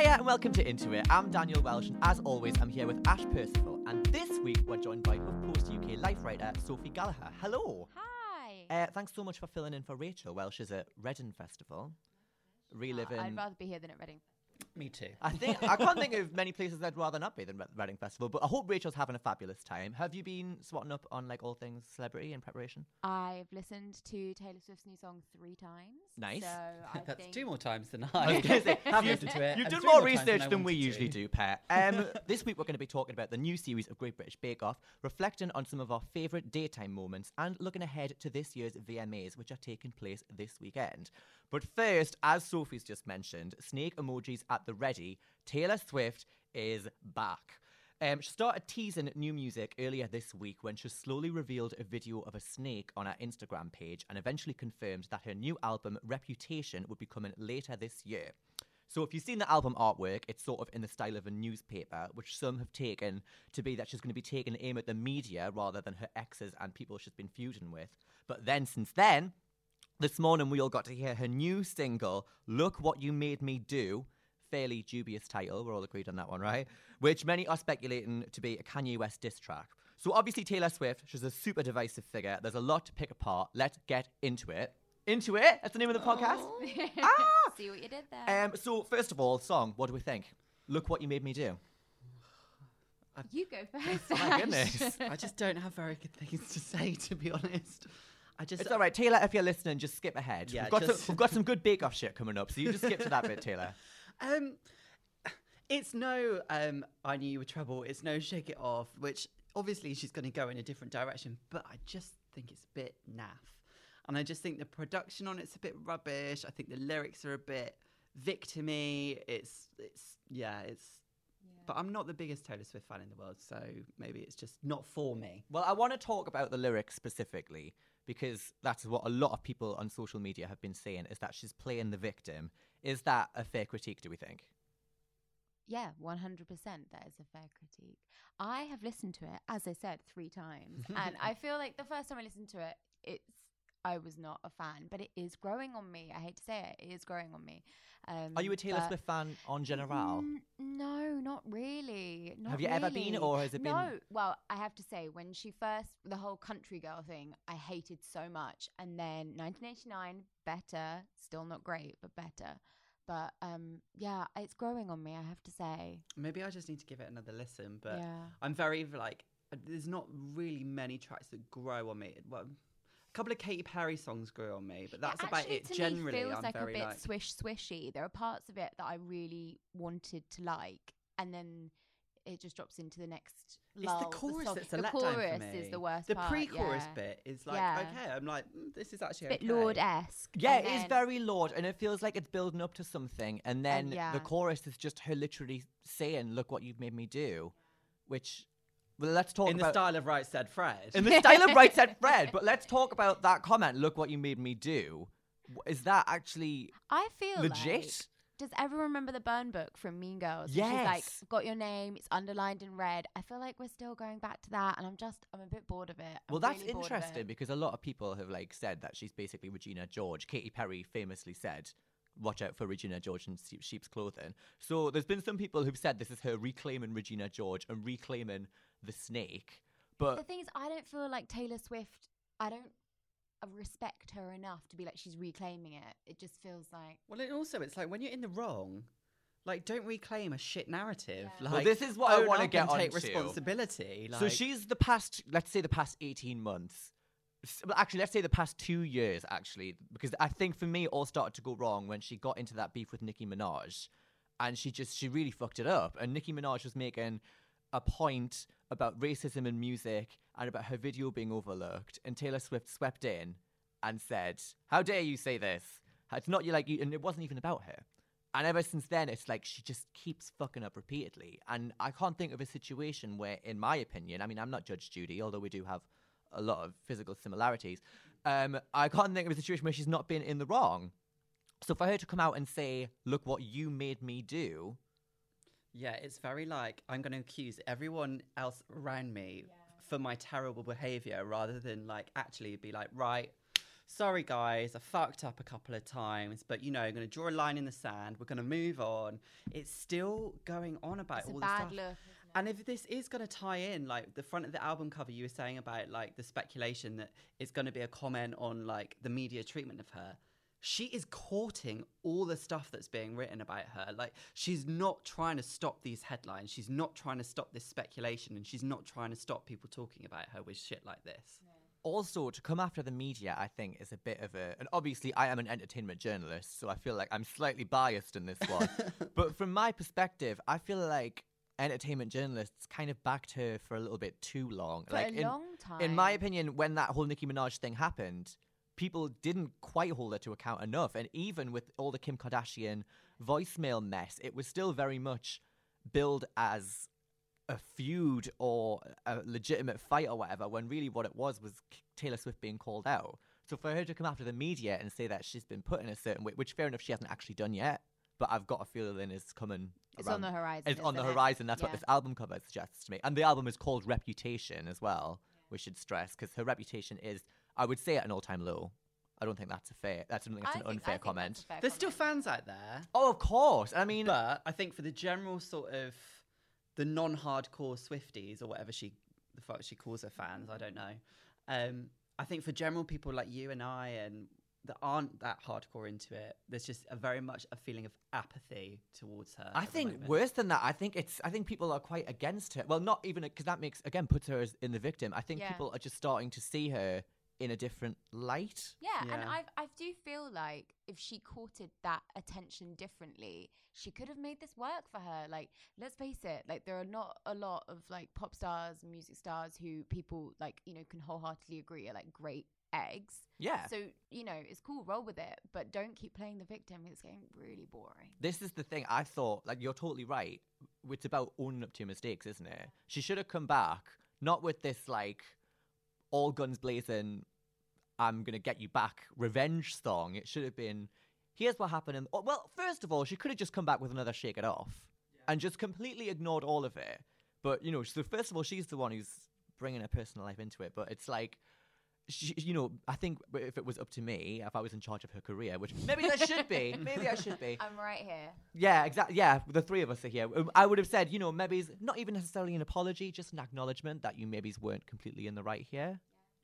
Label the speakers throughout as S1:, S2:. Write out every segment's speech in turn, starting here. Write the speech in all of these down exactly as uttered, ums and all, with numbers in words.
S1: Hiya and welcome to Into It. I'm Daniel Welsh and as always I'm here with Ash Percival, and this week we're joined by HuffPost U K life writer Sophie Gallagher. Hello.
S2: Hi.
S1: Uh, thanks so much for filling in for Rachel while she's at Reading Festival. Reliving.
S2: Uh, I'd rather be here than at Reading.
S3: Me too.
S1: I think I can't think of many places I'd rather not be than Re- Reading Festival, but I hope Rachel's having a fabulous time. Have you been swatting up on like all things celebrity in preparation?
S2: I've listened to Taylor Swift's new song three times.
S1: Nice.
S2: So I
S3: That's
S2: think
S3: two more times than
S1: I
S3: I.
S1: was gonna say,
S3: have
S1: you've-
S3: listened to it.
S1: You've
S3: and
S1: done
S3: three
S1: more
S3: times
S1: research
S3: I
S1: than we
S3: wanted
S1: usually
S3: to.
S1: do, Pat. Um, this week we're going to be talking about the new series of Great British Bake Off, reflecting on some of our favourite daytime moments and looking ahead to this year's V M As, which are taking place this weekend. But first, as Sophie's just mentioned, snake emojis at the ready, Taylor Swift is back. Um, she started teasing new music earlier this week when she slowly revealed a video of a snake on her Instagram page and eventually confirmed that her new album, Reputation, would be coming later this year. So if you've seen the album artwork, it's sort of in the style of a newspaper, which some have taken to be that she's going to be taking aim at the media rather than her exes and people she's been feuding with. But then, since then, this morning we all got to hear her new single, Look What You Made Me Do. Fairly dubious title, we're all agreed on that one, right? Which many are speculating to be a Kanye West diss track. So obviously Taylor Swift, she's a super divisive figure. There's a lot to pick apart. Let's get into it. Into it? That's the name of the podcast? Ah!
S2: See what you did there.
S1: Um, so first of all, song, what do we think? Look What You Made Me Do.
S2: you go first.
S1: Oh my
S2: Ash.
S1: goodness.
S3: I just don't have very good things to say, to be honest. I just.
S1: It's all right, Taylor, if you're listening, just skip ahead.
S3: Yeah,
S1: we've, got
S3: just-
S1: some, we've got some good Bake Off shit coming up, so you just skip to that bit, Taylor.
S3: Um, it's no. Um, I knew you were trouble. It's no shake it off. Which obviously she's going to go in a different direction, but I just think it's a bit naff, and I just think the production on it's a bit rubbish. I think the lyrics are a bit victimy. It's it's yeah. It's. But I'm not the biggest Taylor Swift fan in the world, so maybe it's just not for me.
S1: Well, I want to talk about the lyrics specifically because that's what a lot of people on social media have been saying, is that she's playing the victim. Is that a fair critique, do we think?
S2: Yeah, one hundred percent. That is a fair critique. I have listened to it, as I said, three times. And I feel like the first time I listened to it, it's I was not a fan, but it is growing on me. I hate to say it. It is growing on me. Um,
S1: Are you a Taylor
S2: but-
S1: Swift fan en general?
S2: Mm, no, not really. Not
S1: Have you ever been,
S2: really.
S1: or has it been-
S2: No. Well, I have to say, when she first, the whole country girl thing, I hated so much. And then nineteen eighty-nine, better. Still not great, but better. But um, yeah, it's growing on me, I have to say.
S3: Maybe I just need to give it another listen. But
S2: Yeah.
S3: I'm very like. There's not really many tracks that grow on me. Well, a couple of Katy Perry songs grew on me, but that's
S2: It
S3: about
S2: actually,
S3: it.
S2: to
S3: Generally,
S2: me, feels
S3: I'm
S2: like
S3: very
S2: a bit
S3: like.
S2: swish swishy. There are parts of it that I really wanted to like, and then it just drops into the next.
S3: It's
S2: lull,
S3: the chorus
S2: song.
S3: that's a
S2: the
S3: letdown
S2: chorus
S3: for me.
S2: is the worst
S3: The
S2: part.
S3: pre-chorus
S2: yeah.
S3: bit is like,
S2: Yeah.
S3: okay, I'm like, mm, this is actually
S2: It's a bit
S3: okay.
S2: Lord-esque.
S1: Yeah,
S2: and
S1: it is
S2: then-
S1: very Lord, and it feels like it's building up to something. And then
S2: yeah.
S1: the chorus is just her literally saying, "Look what you've made me do," which, well, let's talk
S3: In the
S1: about
S3: style of Right Said Fred.
S1: in the style of Right Said Fred. But let's talk about that comment. Look what you made me do. W- Is that actually
S2: I feel
S1: legit?
S2: like. Does everyone remember the burn book from Mean Girls? And She's like,
S1: Yes.
S2: got your name, it's underlined in red. I feel like we're still going back to that, and I'm just, I'm a bit bored of it. I'm
S1: Well, that's
S2: really bored of
S1: interesting
S2: it.
S1: because a lot of people have like said that she's basically Regina George. Katy Perry famously said, "Watch out for Regina George in sheep- sheep's clothing." So there's been some people who've said this is her reclaiming Regina George and reclaiming the snake.
S2: The
S1: But
S2: thing is, I don't feel like Taylor Swift, I don't uh, respect her enough to be like, she's reclaiming it. It just feels like.
S3: Well, and also, it's like when you're in the wrong, like don't reclaim a shit narrative.
S2: Yeah.
S3: Like,
S1: Well, this is what I
S3: own
S1: wanna
S3: up
S1: get
S3: and take
S1: onto.
S3: responsibility. Like,
S1: so she's the past, let's say the past eighteen months. S- well, Actually, let's say the past two years, actually, because I think for me, it all started to go wrong when she got into that beef with Nicki Minaj. And she just, she really fucked it up. And Nicki Minaj was making a point about racism in music and about her video being overlooked. And Taylor Swift swept in and said, "How dare you say this? It's not you like you," and it wasn't even about her. And ever since then, it's like she just keeps fucking up repeatedly. And I can't think of a situation where, in my opinion, I mean, I'm not Judge Judy, although we do have a lot of physical similarities. Um, I can't think of a situation where she's not been in the wrong. So for her to come out and say, "Look what you made me do,"
S3: yeah, it's very like I'm going to accuse everyone else around me for my terrible behavior rather than like actually be like, right, sorry guys, I fucked up a couple of times, but you know, I'm going to draw a line in the sand. We're going to move on. It's still going on about
S2: It's
S3: all
S2: a
S3: this
S2: bad
S3: stuff.
S2: look. Isn't it?
S3: And if this is going to tie in, like the front of the album cover, you were saying about like the speculation that it's going to be a comment on like the media treatment of her. She is courting all the stuff that's being written about her. Like, she's not trying to stop these headlines. She's not trying to stop this speculation. And she's not trying to stop people talking about her with shit like this.
S2: No.
S1: Also, to come after the media, I think, is a bit of a... And obviously, I am an entertainment journalist, so I feel like I'm slightly biased in this one. But from my perspective, I feel like entertainment journalists kind of backed her for a little bit too long.
S2: For
S1: like
S2: a
S1: in,
S2: long time.
S1: in my opinion, when that whole Nicki Minaj thing happened, people didn't quite hold her to account enough. And even with all the Kim Kardashian voicemail mess, it was still very much billed as a feud or a legitimate fight or whatever, when really what it was was Taylor Swift being called out. So for her to come after the media and say that she's been put in a certain way, which fair enough, she hasn't actually done yet, but I've got a feeling is coming
S2: It's
S1: around.
S2: on the horizon.
S1: It's on the
S2: isn't it?
S1: horizon. That's
S2: Yeah.
S1: what this album cover suggests to me. And the album is called Reputation as well, we should stress, because her reputation is, I would say, at an all-time low. I don't think that's a fair, that's, I don't think that's
S2: I
S1: an
S2: think- I
S1: unfair
S2: think
S1: comment.
S2: that's a fair
S3: There's still
S2: comment.
S3: fans out there.
S1: Oh, of course. I mean,
S3: But I think for the general sort of the non-hardcore Swifties or whatever she the fuck she calls her fans, I don't know. Um, I think for general people like you and I and that aren't that hardcore into it, there's just a very much a feeling of apathy towards her.
S1: I
S3: at the
S1: think
S3: moment.
S1: worse than that. I think it's. I think people are quite against her. Well, not even because that makes again puts her as in the victim. I think
S2: Yeah.
S1: people are just starting to see her in a different light.
S2: Yeah, and
S3: Yeah.
S2: I I do feel like if she courted that attention differently, she could have made this work for her. Like, let's face it, like there are not a lot of like pop stars and music stars who people like, you know, can wholeheartedly agree are like great eggs.
S1: Yeah.
S2: So, you know, it's cool, roll with it, but don't keep playing the victim. It's getting really boring.
S1: This is the thing. I thought, like, you're totally right. It's about owning up to your mistakes, isn't it? She should have come back, not with this, like, all guns blazing, I'm going to get you back revenge song. It should have been, here's what happened. In, oh, well, first of all, she could have just come back with another Shake It Off and just completely ignored all of it. But, you know, so first of all, she's the one who's bringing her personal life into it. But it's like, she, you know, I think if it was up to me, if I was in charge of her career, which maybe I should be, maybe I should be.
S2: I'm right here.
S1: Yeah, exactly. Yeah, the three of us are here. Um, I would have said, you know, maybe it's not even necessarily an apology, just an acknowledgement that you maybe weren't completely in the right here.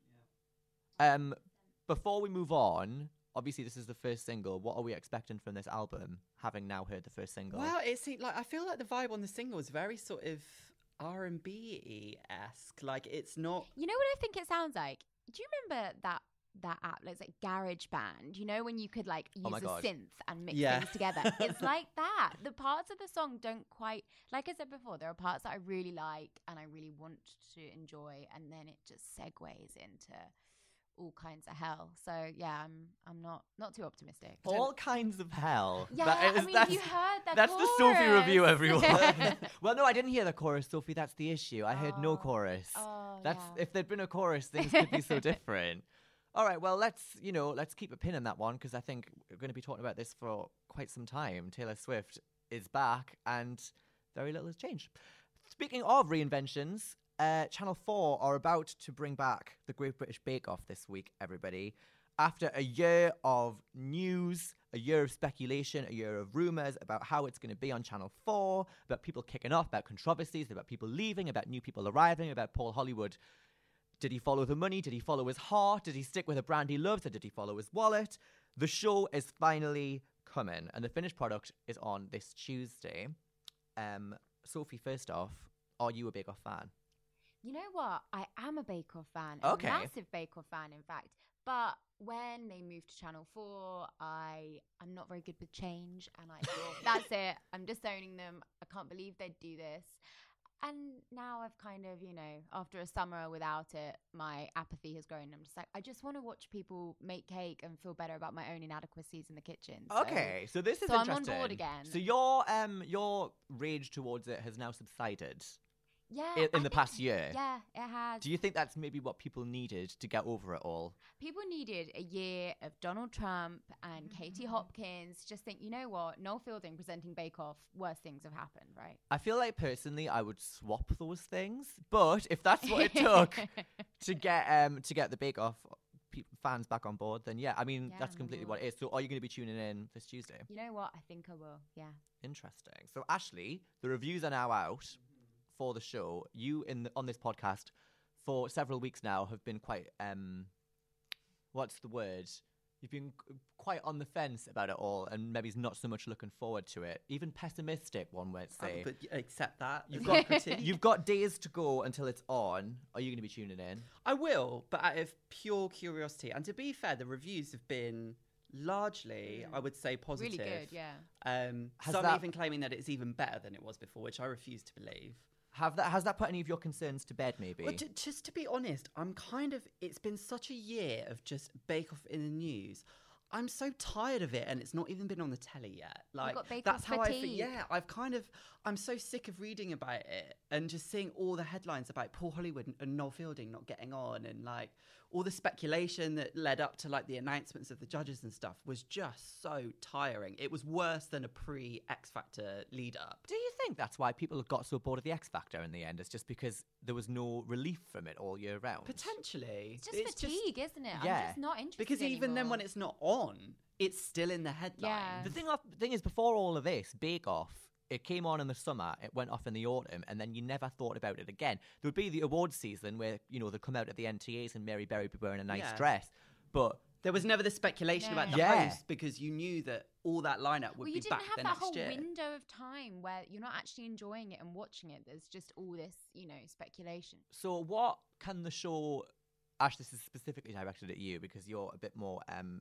S1: Um, before we move on, obviously this is the first single. What are we expecting from this album, having now heard the first single?
S3: Well, it seemed like I feel like the vibe on the single is very sort of R and B esque. Like it's not.
S2: You know what I think it sounds like? Do you remember that that app? It's like Garage Band. You know when you could like use
S1: Oh my
S2: a
S1: God.
S2: synth and mix
S3: Yeah.
S2: things together. It's like that. The parts of the song don't quite, like I said before, there are parts that I really like and I really want to enjoy, and then it just segues into all kinds of hell. So yeah, I'm I'm not not too optimistic.
S1: All kinds of hell.
S2: Yeah,
S1: That
S2: I
S1: is-
S2: mean,
S1: that's,
S2: you heard that.
S1: that's the Sophie
S2: chorus.
S1: review, everyone. Well, no, I didn't hear the chorus, Sophie. That's the issue. I heard no
S2: Oh.
S1: chorus.
S2: Oh,
S1: That's
S2: yeah.
S1: if there'd been a chorus, things could be so different. All right, well, let's you know, let's keep a pin in that one because I think we're going to be talking about this for quite some time. Taylor Swift is back, and very little has changed. Speaking of reinventions, uh, Channel Four are about to bring back the Great British Bake Off this week. Everybody, after a year of news, a year of speculation, a year of rumors about how it's going to be on Channel Four, about people kicking off, about controversies, about people leaving, about new people arriving, about Paul Hollywood. Did he follow the money? Did he follow his heart? Did he stick with a brand he loves? Or did he follow his wallet? The show is finally coming, and the finished product is on this Tuesday. Um, Sophie, first off, are you a Bake Off fan?
S2: You know what? I am a Bake Off fan. A
S1: Okay.
S2: massive Bake Off fan, in fact. But when they moved to Channel four, I I'm not very good with change, and I thought, that's it. I'm disowning them. I can't believe they'd do this. And now I've kind of, you know, after a summer without it, my apathy has grown. I'm just like, I just want to watch people make cake and feel better about my own inadequacies in the kitchen. So-
S1: Okay, so this is
S2: so I'm on
S1: interesting.
S2: board again.
S1: So your um your rage towards it has now subsided
S2: Yeah.
S1: in, in
S2: I
S1: the
S2: think-
S1: past year.
S2: Yeah, it has.
S1: Do you think that's maybe what people needed to get over it all?
S2: People needed a year of Donald Trump and Katie Hopkins. Just think, you know what? Noel Fielding presenting Bake Off, worse things have happened, right?
S1: I feel like personally I would swap those things, but if that's what it took to get um to get the Bake Off pe- fans back on board, then yeah, I mean,
S2: Yeah,
S1: that's
S2: I'm on
S1: completely
S2: board.
S1: what it is. So are you going to be tuning in this Tuesday?
S2: You know what? I think I will. Yeah.
S1: Interesting. So Ashley, the reviews are now out for the show. You in the, on this podcast for several weeks now have been quite um, what's the word? You've been c- quite on the fence about it all, and maybe not so much looking forward to it. Even pessimistic, one might
S3: Oh,
S1: say.
S3: but y- accept that.
S1: You've
S3: as
S1: got
S3: a critique.
S1: you've got days to go until it's on. Are you going to be tuning in?
S3: I will, but out of pure curiosity. And to be fair, the reviews have been largely, I would say, positive.
S2: Really good. Yeah.
S3: Um,
S1: Has
S3: some
S1: that-
S3: even claiming that it's even better than it was before, which I refuse to believe.
S1: Have that has that put any of your concerns to bed? Maybe.
S3: Well, t- just to be honest, I'm kind of. It's been such a year of just Bake Off in the news. I'm so tired of it, and it's not even been on the telly yet. Like
S2: got Bake
S3: that's
S2: Off
S3: how I feel.
S2: fatigue.
S3: Yeah, I've kind of. I'm so sick of reading about it and just seeing all the headlines about Paul Hollywood and, and Noel Fielding not getting on, and like all the speculation that led up to like the announcements of the judges and stuff was just so tiring. It was worse than a pre X Factor lead up.
S1: Do you think that's why people got so bored of the X Factor in the end? It's just because there was no relief from it all year round.
S3: Potentially,
S2: It's just fatigue, isn't it?
S1: Yeah.
S2: I'm just not interested
S3: because even then,
S2: anymore.
S3: when it's not on, it's still in the headlines.
S2: Yeah.
S1: The thing, of, thing is, before all of this, Bake Off, it came on in the summer, it went off in the autumn, and then you never thought about it again. There would be the awards season where, you know, they'd come out at the N T As and Mary Berry would be wearing a nice
S3: Yeah.
S1: dress. But
S3: There was never the speculation about the
S1: Yeah.
S3: host because you knew that all that lineup would
S2: well, you
S3: be
S2: didn't
S3: back
S2: have
S3: the
S2: that
S3: next
S2: whole
S3: year.
S2: window of time where you're not actually enjoying it and watching it. There's just all this, you know, speculation.
S1: so what can the show... Ash, this is specifically directed at you because you're a bit more um,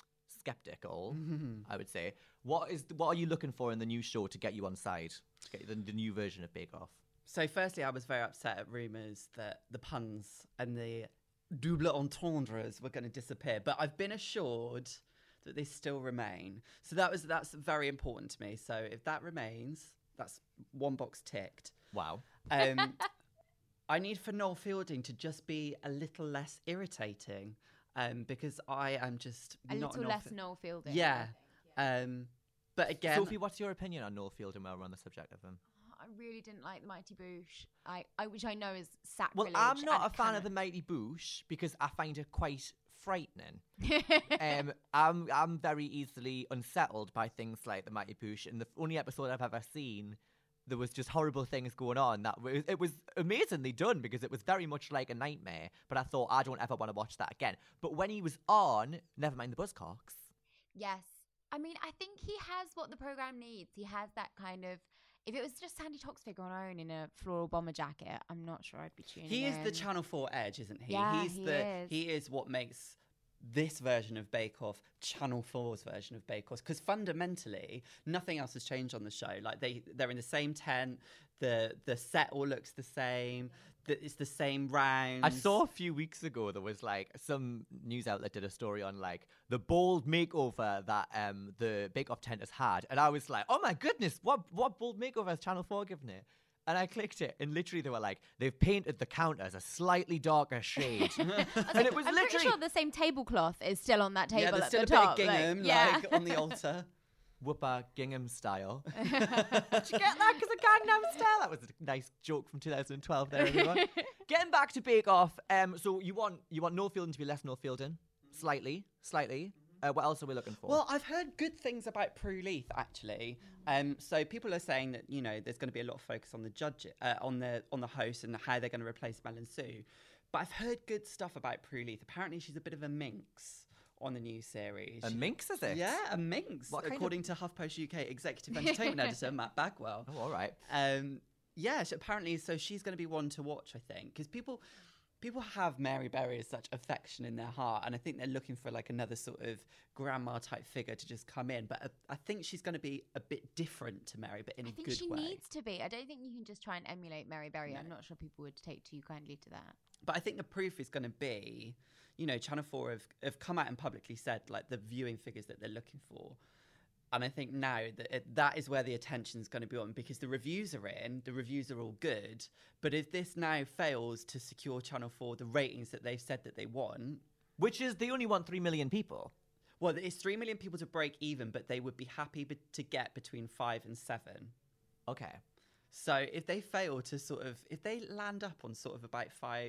S1: skeptical, I would say. What is what are you looking for in the new show to get you on side? To get you the, the new version of Bake Off?
S3: So, firstly, I was very upset at rumours that the puns and the double entendres were going to disappear, but I've been assured that they still remain. So that was that's very important to me. So if that remains, that's one box ticked.
S1: Wow.
S3: Um, I need for Noel Fielding to just be a little less irritating, um, because I am just
S2: A
S3: not
S2: little
S3: Noel
S2: less
S3: Fi-
S2: Noel Fielding.
S3: Yeah. Um, but again,
S1: Sophie, what's your opinion on Noel Fielding while we're on the subject of him?
S2: I really didn't like the Mighty Boosh. I, I which I know is
S1: Well,
S2: sacrilege.
S1: I'm not
S2: and
S1: a fan
S2: cannot-
S1: of the Mighty Boosh because I find it quite frightening. um, I'm I'm very easily unsettled by things like the Mighty Boosh. And the only episode I've ever seen, there was just horrible things going on. That was, it was amazingly done because it was very much like a nightmare. But I thought I don't ever want to watch that again. But when he was on, never mind the Buzzcocks.
S2: Yes. I mean, I think he has what the program needs. He has that kind of. If it was just Sandy Toxvig on her own in a floral bomber jacket, I'm not sure I'd be tuning
S3: he is
S2: in.
S3: the Channel four edge, isn't he?
S2: Yeah,
S3: He's
S2: he
S3: the
S2: is.
S3: he is what makes this version of Bake Off Channel four's version of Bake Off, because fundamentally nothing else has changed on the show. Like they they're in the same tent, the the set all looks the same, the, it's the same rounds.
S1: I saw a few weeks ago there was like some news outlet did a story on like the bold makeover that um the Bake Off tent has had, and I was like, oh my goodness, what what bold makeover has Channel four given it? And I clicked it, and literally they were like, they've painted the counters a slightly darker shade, and it was
S2: I'm
S1: literally
S2: pretty sure the same tablecloth is still on that table
S3: yeah, there's
S2: at
S3: still
S2: the
S3: a
S2: top.
S3: bit of
S2: like-
S3: gingham like,
S2: yeah.
S3: on the altar.
S1: Whooper Gingham style. Did you get that? Because of Gangnam Style. That was a nice joke from two thousand twelve there, everyone. Getting back to Bake Off. Um, so you want you want Noel Fielding to be less Noel Fielding, slightly, slightly. Uh, what else are we looking for?
S3: Well, I've heard good things about Prue Leith actually. Um, so people are saying that you know there's going to be a lot of focus on the judge, uh, on the on the host and how they're going to replace Mel and Sue. But I've heard good stuff about Prue Leith. Apparently, she's a bit of a minx on the new series.
S1: a
S3: She-
S1: minx, is it?
S3: Yeah, a minx,
S1: What kind of-
S3: according to HuffPost U K executive entertainment editor Matt Bagwell.
S1: Oh, all right.
S3: Um, yeah, so apparently, so she's going to be one to watch, I think, because people people have Mary Berry as such affection in their heart, and I think they're looking for like another sort of grandma type figure to just come in. But uh, I think she's going to be a bit different to Mary, but in
S2: I
S3: a
S2: think
S3: good
S2: she
S3: way.
S2: needs to be. I don't think you can just try and emulate Mary Berry.
S3: No.
S2: I'm not sure people would take too kindly to that.
S3: But I think the proof is going to be, you know, Channel four have, have come out and publicly said like the viewing figures that they're looking for. And I think now that it, that is where the attention is going to be on, because the reviews are in, the reviews are all good. But if this now fails to secure Channel four the ratings that they've said that they want,
S1: Which is they only want three million people.
S3: well, it's three million people to break even, but they would be happy be- to get between five and seven.
S1: Okay.
S3: So if they fail to sort of, if they land up on sort of about five,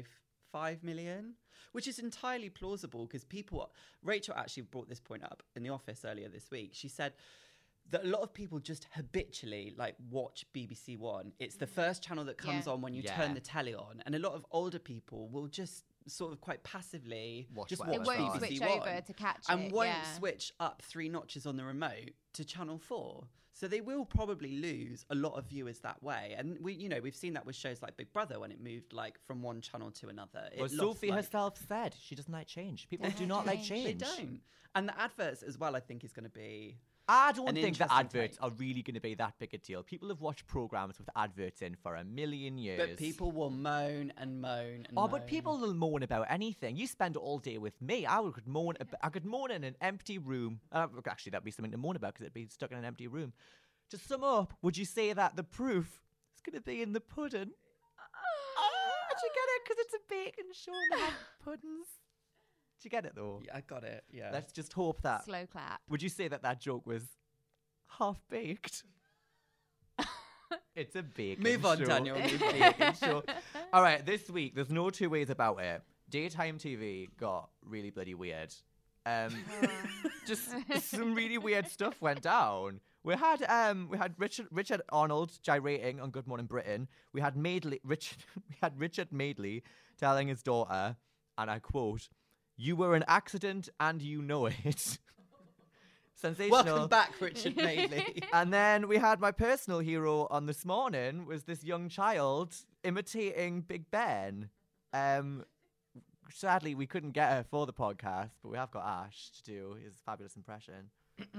S3: five million, which is entirely plausible because people, Rachel actually brought this point up in the office earlier this week. She said that a lot of people just habitually like watch B B C One. It's the first channel that comes
S2: Yeah.
S3: on when you
S1: Yeah.
S3: turn the telly on. And a lot of older people will just sort of quite passively
S1: Watch
S3: just
S1: whatever
S3: watch
S2: It won't
S1: on.
S3: B B C
S2: switch
S3: One
S2: over to catch
S3: and
S2: it.
S3: won't
S2: yeah.
S3: switch up three notches on the remote to channel four. So they will probably lose a lot of viewers that way. And we, you know, we've seen that with shows like Big Brother when it moved like from one channel to another. It
S1: Well,
S3: lost,
S1: Sophie
S3: like-
S1: herself said she doesn't like change. People
S2: They
S1: do
S2: don't
S1: not like
S2: change.
S3: They
S1: change.
S3: don't. And the adverts as well, I think, is going to be.
S1: I don't
S3: An
S1: think the
S3: interesting
S1: adverts
S3: take.
S1: are really going to be that big a deal. People have watched programs with adverts in for a million years.
S3: But people will moan and moan and
S1: Oh,
S3: moan.
S1: but people will moan about anything. You spend all day with me. I could moan. Ab- I could moan in an empty room. Uh, actually, that'd be something to moan about because it'd be stuck in an empty room. To sum up, would you say that the proof is going to be in the pudding? Oh, did you get it? Because it's a bacon show and they have puddings. Did you get it though?
S3: Yeah, I got it. Yeah.
S1: Let's just hope that.
S2: Slow clap.
S1: Would you say that that joke was half baked? It's a bacon
S3: Move on,
S1: show.
S3: Daniel,
S1: It's
S3: move
S1: a
S3: on.
S1: bacon show. All right, this week, there's no two ways about it. Daytime T V got really bloody weird. Um, just some really weird stuff went down. We had um, we had Richard Richard Arnold gyrating on Good Morning Britain. We had Madeley Richard we had Richard Madeley telling his daughter, and I quote, "You were an accident and you know it." Sensational.
S3: Welcome back, Richard Madeley.
S1: And then we had my personal hero on This Morning was this young child imitating Big Ben. Um, sadly, we couldn't get her for the podcast, but we have got Ash to do his fabulous impression.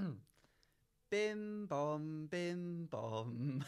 S3: Bim bom, bim bom.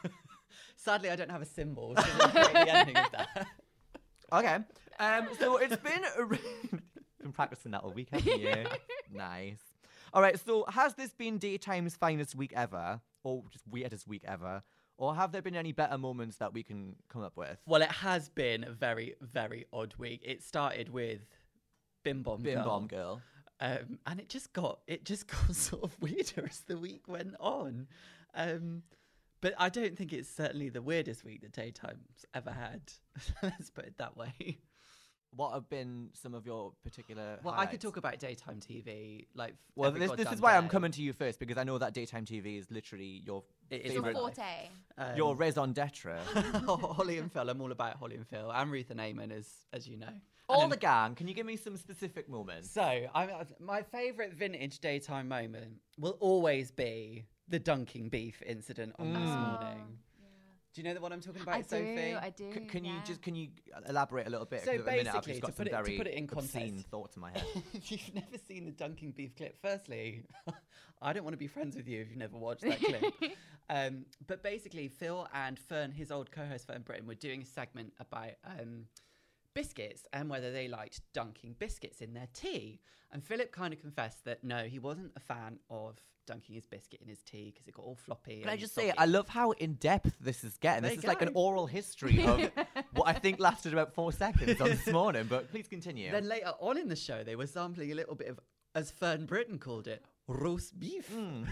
S3: Sadly, I don't have a symbol, so I'm playing the ending of that.
S1: Okay. Um, so it's been a re- been practicing that all week, haven't you? Nice. All right. So has this been Daytime's finest week ever, or just weirdest week ever, or have there been any better moments that we can come up with?
S3: Well, it has been a very, very odd week. It started with Bim Bom
S1: Bim
S3: Girl.
S1: Bom Girl.
S3: Um, and it just got it just got sort of weirder as the week went on. Um, but I don't think it's certainly the weirdest week that Daytime's ever had. Let's put it that way.
S1: What have been some of your particular
S3: Well, I
S1: highlights?
S3: could talk about daytime T V. Like,
S1: Well,
S3: every
S1: this, this
S3: goddamn
S1: is why I'm
S3: day.
S1: coming to you first, because I know that daytime T V is literally your
S3: It is
S2: Your
S3: my
S1: favorite,
S3: life.
S2: forte.
S3: Um,
S1: your raison d'etre.
S3: Holly and Phil. I'm all about Holly and Phil. And Ruth and Eamon, as as you know.
S1: All
S3: And
S1: the gang. Can you give me some specific moments?
S3: So, I, my favourite vintage daytime moment will always be the dunking beef incident on This
S1: Mm.
S3: Morning. Do you know the one I'm talking about,
S2: I
S3: Sophie?
S2: do, I do.
S1: C- can you
S2: yeah.
S1: just can you elaborate a little bit?
S3: So
S1: 'Cause at the minute I've
S3: basically,
S1: just got
S3: to
S1: some
S3: put it- to
S1: very
S3: put it in
S1: obscene
S3: context-
S1: thoughts in my head.
S3: If you've never seen the dunking beef clip, firstly, I don't want to be friends with you if you've never watched that clip. um, but basically, Phil and Fern, his old co-host Fern Britton, were doing a segment about um, biscuits and whether they liked dunking biscuits in their tea. And Philip kind of confessed that no, he wasn't a fan of dunking his biscuit in his tea because it got all floppy.
S1: Can I
S3: and
S1: just say,
S3: soggy.
S1: I love how in depth this is getting.
S3: There
S1: This is
S3: you
S1: like an
S3: go.
S1: oral history of what I think lasted about four seconds on This Morning. But please continue.
S3: Then later on in the show, they were sampling a little bit of, as Fern Britton called it, roast beef.
S1: Mm.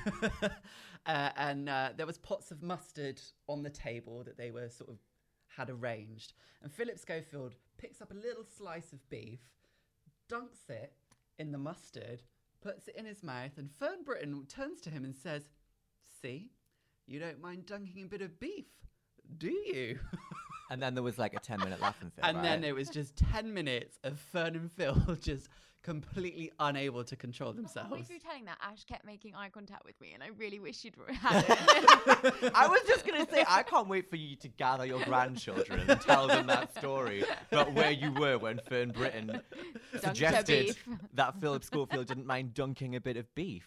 S3: uh, and uh, there was pots of mustard on the table that they were sort of had arranged. And Philip Schofield picks up a little slice of beef, dunks it in the mustard, puts it in his mouth, and Fern Britton turns to him and says, "See, you don't mind dunking a bit of beef, do you?"
S1: And then there was like a ten minute laughing fit.
S3: And
S1: right?
S3: then it was just ten minutes of Fern and Phil just completely unable to control
S2: Halfway
S3: themselves.
S2: through telling that, Ash kept making eye contact with me, and I really wish you'd had it.
S1: I was just going to say, I can't wait for you to gather your grandchildren and tell them that story about where you were when Fern Britton
S2: Dunked
S1: suggested
S2: beef.
S1: that Philip Schofield didn't mind dunking a bit of beef.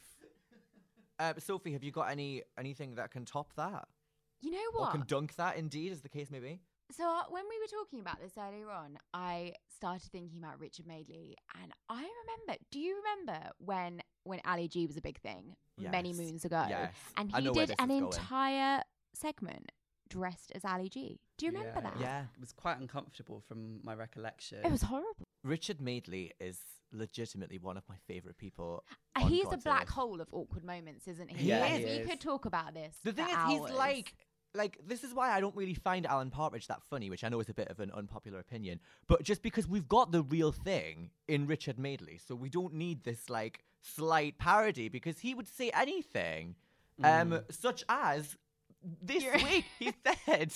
S1: Uh, Sophie, have you got any anything that can top that?
S2: You know
S1: Or
S2: what?
S1: can dunk that, indeed, as the case may be?
S2: So uh, when we were talking about this earlier on, I started thinking about Richard Madeley, and I remember. Do you remember when when Ali G was a big thing many
S1: Yes.
S2: moons ago?
S1: Yes.
S2: And
S1: I
S2: he
S1: know where
S2: did
S1: this
S2: an
S1: is going.
S2: entire segment dressed as Ali G. Do you remember
S3: Yeah,
S2: that?
S3: it was-
S1: Yeah.
S3: It was quite uncomfortable from my recollection.
S2: It was horrible.
S1: Richard Madeley is legitimately one of my favourite people.
S2: Uh,
S1: on
S2: He's a
S1: God's
S2: black
S1: earth.
S2: hole of awkward moments, isn't he?
S1: He
S2: Like,
S1: is.
S2: We
S3: He
S2: could
S3: is.
S2: talk about this.
S1: The thing
S2: for
S1: is,
S2: hours.
S1: he's like like, this is why I don't really find Alan Partridge that funny, which I know is a bit of an unpopular opinion, but just because we've got the real thing in Richard Madeley, so we don't need this, like, slight parody, because he would say anything, um,
S3: Mm.
S1: such as, this
S2: You're-
S1: week, he said,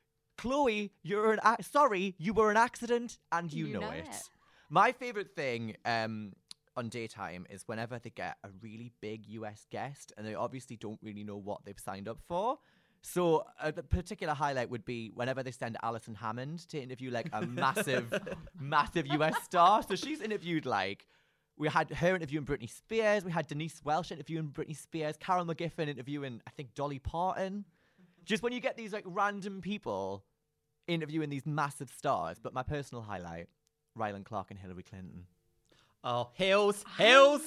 S1: Chloe, you're an, a- sorry, you were an accident, and you,
S2: You
S1: know,
S2: know
S1: it.
S2: it.
S1: My favourite thing, um... on daytime is whenever they get a really big U S guest and they obviously don't really know what they've signed up for. So a particular highlight would be whenever they send Alison Hammond to interview like a massive, massive U S star. So she's interviewed like, we had her interviewing Britney Spears, we had Denise Welch interviewing Britney Spears, Carol McGiffin interviewing, I think, Dolly Parton. Just when you get these like random people interviewing these massive stars. But my personal highlight, Rylan Clark and Hillary Clinton.
S3: Oh, Hills, Hills.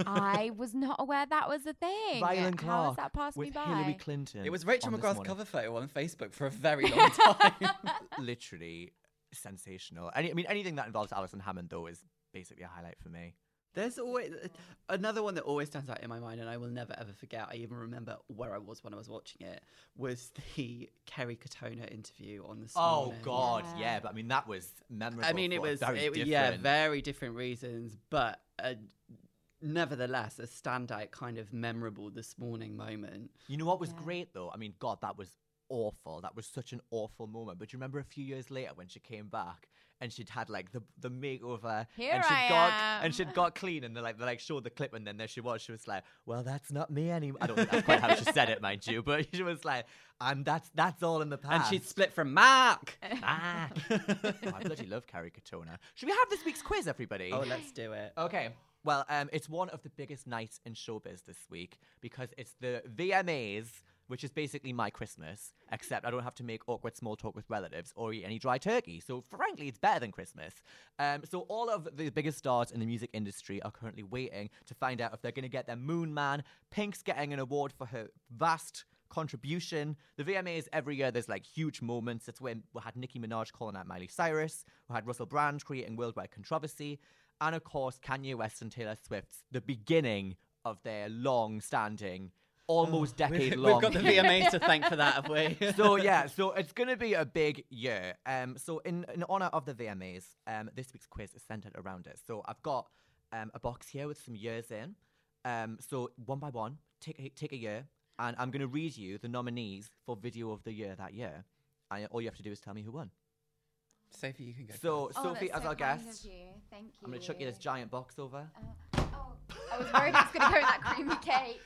S2: I was not aware that was a thing.
S1: Rylan
S2: How has
S1: Clark
S2: that passed me
S1: with
S2: by?
S1: Hillary Clinton.
S3: It was Rachel
S1: on this
S3: McGrath's
S1: morning.
S3: cover photo on Facebook for a very long time.
S1: Literally sensational. Any, I mean, anything that involves Alison Hammond, though, is basically a highlight for me.
S3: There's always another one that always stands out in my mind, and I will never ever forget. I even remember where I was when I was watching it. Was the Kerry Katona interview on this
S1: Oh,
S3: morning.
S1: God, yeah.
S2: Yeah.
S1: But I mean, that was memorable.
S3: I mean, it
S1: for
S3: was
S1: very
S3: it, was-
S1: different.
S3: yeah, very different reasons, but uh, nevertheless a standout kind of memorable this morning moment.
S1: You know what was
S2: Yeah.
S1: great, though? I mean, God, that was awful. That was such an awful moment. But you remember a few years later when she came back and she'd had like the the makeover
S2: Here
S1: and she'd
S2: I
S1: got
S2: am.
S1: and she'd got clean and they like they like showed the clip and then there she was. She was like, "Well, that's not me anymore." I don't think that's quite how she said it, mind you, but she was like, "And that's that's all in the
S3: And
S1: past."
S3: she'd split from Mark.
S1: Ah. Oh, I bloody love Kerry Katona. Should we have this week's quiz, everybody?
S3: Oh, let's do it.
S1: Okay. Well, um, it's one of the biggest nights in showbiz this week because it's the V M As, which is basically my Christmas, except I don't have to make awkward small talk with relatives or eat any dry turkey. So, frankly, it's better than Christmas. Um, so, all of the biggest stars in the music industry are currently waiting to find out if they're going to get their Moon Man. Pink's getting an award for her vast contribution. The V M As every year, there's like huge moments. It's when we had Nicki Minaj calling out Miley Cyrus, we had Russell Brand creating worldwide controversy, and of course, Kanye West and Taylor Swift's the beginning of their long-standing, almost decade-long.
S3: We've got the V M As to thank for that, have we?
S1: So yeah, so it's going to be a big year. Um, so in, in honor of the V M As, um, this week's quiz is centered around it. So I've got um, a box here with some years in. Um, so one by one, take a, take a year, and I'm going to read you the nominees for Video of the Year that year. And all you have to do is tell me who won.
S3: Sophie, you can go.
S1: So
S3: first.
S2: Oh,
S1: Sophie,
S2: that's
S1: as
S2: so
S1: our
S2: kind
S1: guest,
S2: of you. Thank you.
S1: I'm going to chuck you this giant box over.
S2: Uh, oh, I was worried it was going to go in that creamy cake.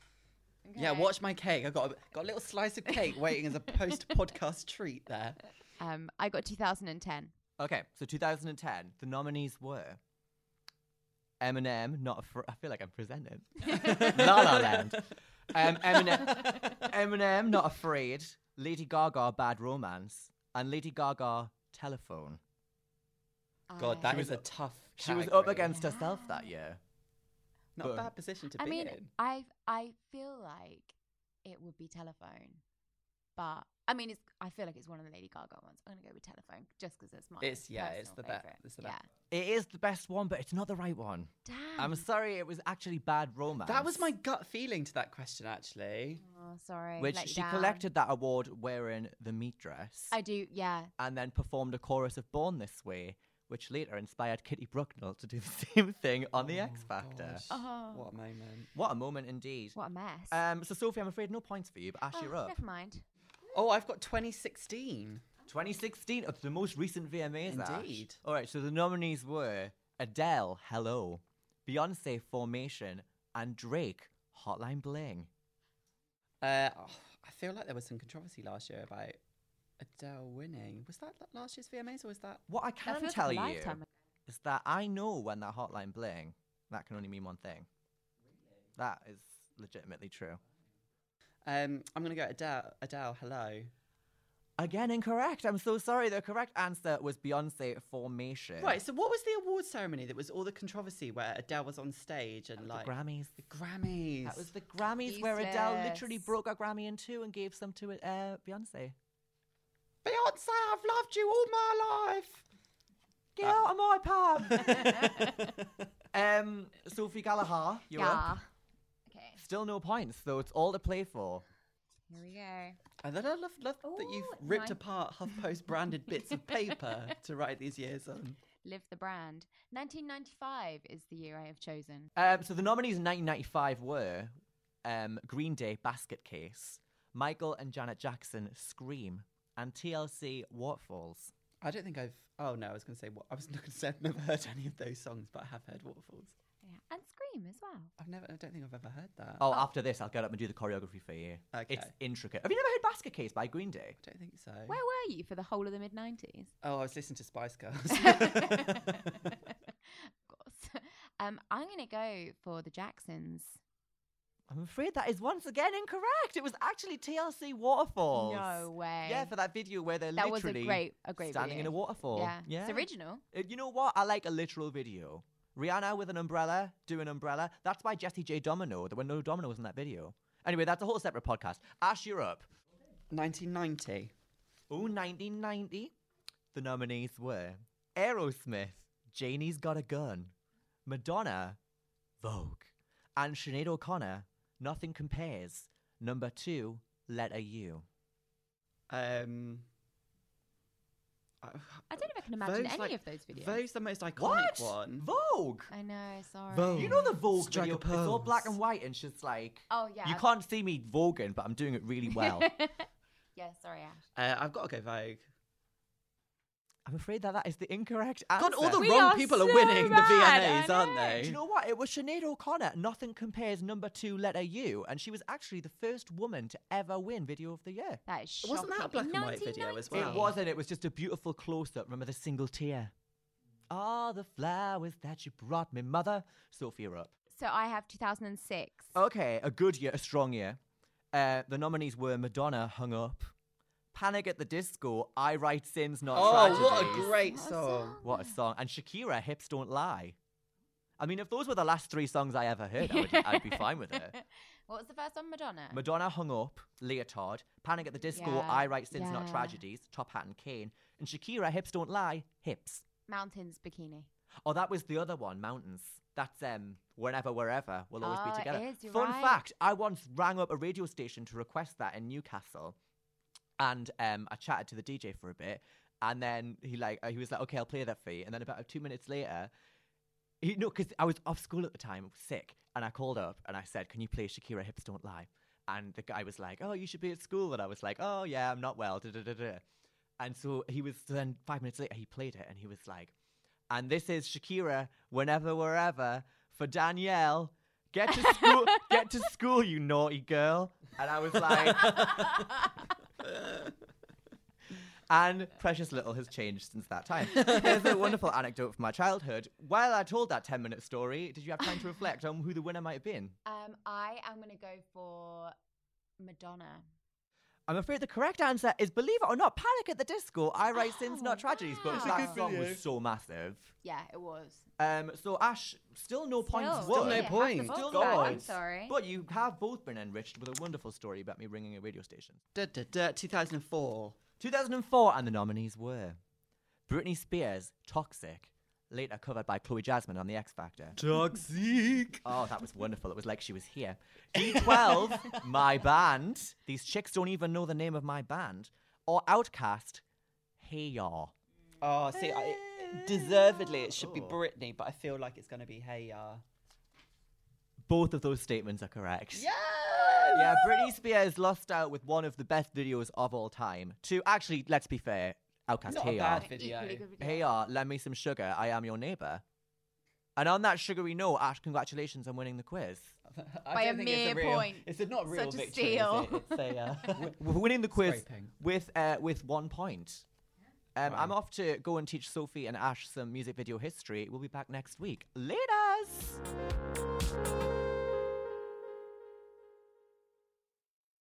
S3: Yeah,
S2: Okay.
S3: watch my cake. I got a, got a little slice of cake waiting as a post-podcast treat there.
S2: Um, I got two thousand ten.
S1: Okay, so two thousand ten, the nominees were Eminem, not afraid. I feel like I'm presenting. La La Land. Um, Eminem, Eminem, Not Afraid. Lady Gaga, Bad Romance, and Lady Gaga, Telephone.
S3: God, that
S1: She
S3: is
S1: was
S3: a tough.
S1: She was up
S3: category.
S1: against herself that year.
S3: Not a
S1: but-
S3: bad position to
S2: I
S3: be
S2: mean,
S3: in.
S2: I I feel like it would be Telephone, but I mean, it's I feel like it's one of the Lady Gaga ones. I'm gonna go with Telephone just because it's my.
S3: It's- yeah, it's
S2: personal
S3: the best-
S2: favourite.
S3: it's the
S2: yeah.
S3: best.
S1: It is the best one, but it's not the right one.
S2: Damn.
S1: I'm sorry, it was actually Bad Romance.
S3: That was my gut feeling to that question, actually.
S2: Oh, sorry.
S1: Which
S2: let you
S1: she
S2: down.
S1: collected that award wearing the meat dress.
S2: I do. Yeah.
S1: and then performed a chorus of Born This Way, which later inspired Kitty Brucknell to do the same thing on The X Factor.
S3: Gosh,
S2: Oh.
S3: What a moment.
S1: What a moment indeed.
S2: What a mess.
S1: Um, so, Sophie, I'm afraid no points for you, but Ash,
S2: oh,
S1: you're up.
S2: never mind.
S3: Oh, I've got twenty sixteen.
S1: twenty sixteen, of the most recent V M As, Ash.
S3: Indeed.
S1: All right, so the nominees were Adele, Hello, Beyonce, Formation, and Drake, Hotline Bling.
S3: Uh, oh, I feel like there was some controversy last year about Adele winning. Was that la- last year's V M As or was that?
S1: What I
S2: That
S1: can
S2: feels
S1: tell
S2: like a
S1: you
S2: lifetime ago.
S1: is that I know when that Hotline Bling, that can only mean one thing. That is legitimately true.
S3: Um, I'm gonna go Adele. Adele, hello.
S1: Again, incorrect. I'm so sorry. The correct answer was Beyonce, Formation.
S3: Right. So, what was the award ceremony that was all the controversy where Adele was on stage and like
S1: the Grammys.
S3: the Grammys?
S1: That was the Grammys where Adele literally
S2: Useless.
S1: broke a Grammy in two and gave some to uh, Beyonce.
S3: Beyonce. I've loved you all my life.
S1: Get
S3: Uh,
S1: out of my pub. um, Sophie Gallagher, you're
S2: yeah.
S1: up.
S2: Okay.
S1: Still no points, so it's all to play for.
S2: Here we go.
S3: And then I love, love that you've
S2: Ooh,
S3: ripped
S2: nice.
S3: apart HuffPost branded bits of paper to write these years on.
S2: Live the brand. nineteen ninety-five is the year I have chosen.
S1: Um, so the nominees in nineteen ninety-five were um, Green Day, Basket Case, Michael and Janet Jackson, Scream, and T L C, Waterfalls.
S3: I don't think I've. Oh no, I was going to say what I was not going to say. I've never heard any of those songs, but I have heard Waterfalls.
S2: Yeah. And Scream as well.
S3: I've never. I don't think I've ever heard that.
S1: Oh, after this, I'll get up and do the choreography for you.
S3: Okay.
S1: It's intricate. Have you never heard Basket Case by Green Day?
S3: I don't think so.
S2: Where were you for the whole of the mid nineties?
S3: Oh, I was listening to Spice Girls.
S2: Of course. Um, I'm going to go for the Jacksons.
S1: I'm afraid that is once again incorrect. It was actually T L C, Waterfalls.
S2: No way.
S1: Yeah, for that video where they're
S2: that was
S1: literally
S2: a great, a great
S1: standing
S2: video.
S1: in a waterfall.
S2: Yeah.
S1: yeah.
S2: It's original.
S1: Uh, You know what? I like a literal video. Rihanna with an umbrella, doing umbrella. That's by Jessie J. Domino. There were no dominoes in that video. Anyway, that's a whole separate podcast. Ash, you're up.
S3: nineteen ninety.
S1: Oh, nineteen ninety. The nominees were Aerosmith, Janie's Got a Gun, Madonna, Vogue, and Sinead O'Connor, Nothing Compares. Number two, Letter U.
S3: Um. I,
S2: I don't know if I can imagine
S3: Vogue's
S2: any
S3: like-
S2: of those videos.
S3: Vogue's the most iconic
S1: What?
S3: one.
S1: Vogue.
S2: I know, sorry.
S3: Vogue.
S1: You know the Vogue
S3: Strike a
S1: video? It's all black
S3: pose.
S1: and white and she's like...
S2: Oh, yeah.
S1: You can't see me voguing, but I'm doing it really well.
S2: Yeah, sorry, Ash.
S3: Uh, I've got to go Vogue.
S1: I'm afraid that that is the incorrect answer.
S3: God, all the
S2: We
S3: wrong
S2: are
S3: people are
S2: so
S3: winning the
S2: bad,
S3: V
S2: I
S3: M As, aren't
S2: know.
S3: they?
S1: Do you know what? It was Sinead O'Connor, Nothing Compares, number two, Letter U. And she was actually the first woman to ever win Video of the Year.
S2: That is shocking.
S3: Wasn't that a black and white video as
S2: nineteen ninety?
S3: Wow.
S1: It wasn't. It was just a beautiful close-up. Remember the single tear? All the flowers that you brought me, mother. Sophie, you're up.
S2: So I have two thousand six.
S1: Okay, a good year, a strong year. Uh, the nominees were Madonna, Hung Up, Panic at the Disco, I Write Sins, Not
S3: Oh,
S1: Tragedies.
S3: what a great
S2: What a
S3: song.
S2: song.
S1: What a song. And Shakira, Hips Don't Lie. I mean, if those were the last three songs I ever heard, I would, I'd be fine with it.
S2: What was the first one? Madonna.
S1: Madonna, Hung Up, Leotard, Panic at the Disco,
S2: Yeah,
S1: I Write Sins, Not
S2: yeah.
S1: Tragedies, Top Hat and Cane, and Shakira, Hips Don't Lie, Hips.
S2: Mountains Bikini.
S1: Oh, that was the other one, Mountains. That's um, Whenever, Wherever, We'll Always
S2: Oh,
S1: Be
S2: it
S1: Together.
S2: is, you're
S1: Fun
S2: right.
S1: fact, I once rang up a radio station to request that in Newcastle. And um, I chatted to the D J for a bit. And then he like uh, he was like, okay, I'll play that for you. And then about two minutes later, he, no, because I was off school at the time, I was sick. And I called up and I said, can you play Shakira, Hips Don't Lie? And the guy was like, oh, you should be at school. And I was like, oh, yeah, I'm not well. Da, da, da, da. And so he was, so then five minutes later, he played it and he was like, and this is Shakira, Whenever, Wherever, for Danielle. Get to school, get to school, you naughty girl. And I was like, and Precious Little has changed since that time. Here's a wonderful anecdote from my childhood. While I told that ten-minute story, did you have time to reflect on who the winner might have been?
S2: Um, I am going to go for Madonna.
S1: I'm afraid the correct answer is, believe it or not, Panic at the Disco, I Write Sins,
S2: Oh,
S1: Not Tragedies. But
S2: wow. It's a
S1: that
S3: good
S1: song
S3: video.
S1: was so massive.
S2: Yeah, it was.
S1: Um, so, Ash, still no points
S2: Still,
S1: won.
S3: no
S2: yeah, half the
S3: points.
S2: book
S1: Still
S2: back,
S1: no
S2: I'm
S1: points.
S2: sorry.
S1: But you have both been enriched with a wonderful story about me ringing a radio station.
S3: Da, da, da, two thousand four.
S1: two thousand four, and the nominees were Britney Spears, Toxic, later covered by Chloe Jasmine on The X Factor.
S3: Toxic.
S1: Oh, that was wonderful. It was like she was here. D twelve, My Band. These chicks don't even know the name of my band. Or Outcast, Hey Ya.
S3: Oh, see, I, deservedly it should be
S1: Oh.
S3: Britney, but I feel like it's going to be Hey Ya.
S1: Both of those statements are correct.
S3: Yes!
S1: Yeah, Britney Spears lost out with one of the best videos of all time. To actually, let's be fair, Outcast,
S3: Not
S1: Hey
S3: a
S1: Ya.
S3: bad video.
S2: Equally good video.
S1: Hey Ya, lend me some sugar. I am your neighbour. And on that sugary note, Ash, congratulations on winning the quiz.
S3: I
S2: By
S3: don't
S2: a
S3: think it's
S2: mere
S3: real,
S2: point.
S3: It's a not real
S2: Such a
S3: victory,
S2: steal.
S3: is it? It's a, uh,
S1: We're winning the quiz
S3: Scraping.
S1: with uh, with one point. Um,
S3: Right.
S1: I'm off to go and teach Sophie and Ash some music video history. We'll be back next week. Laters!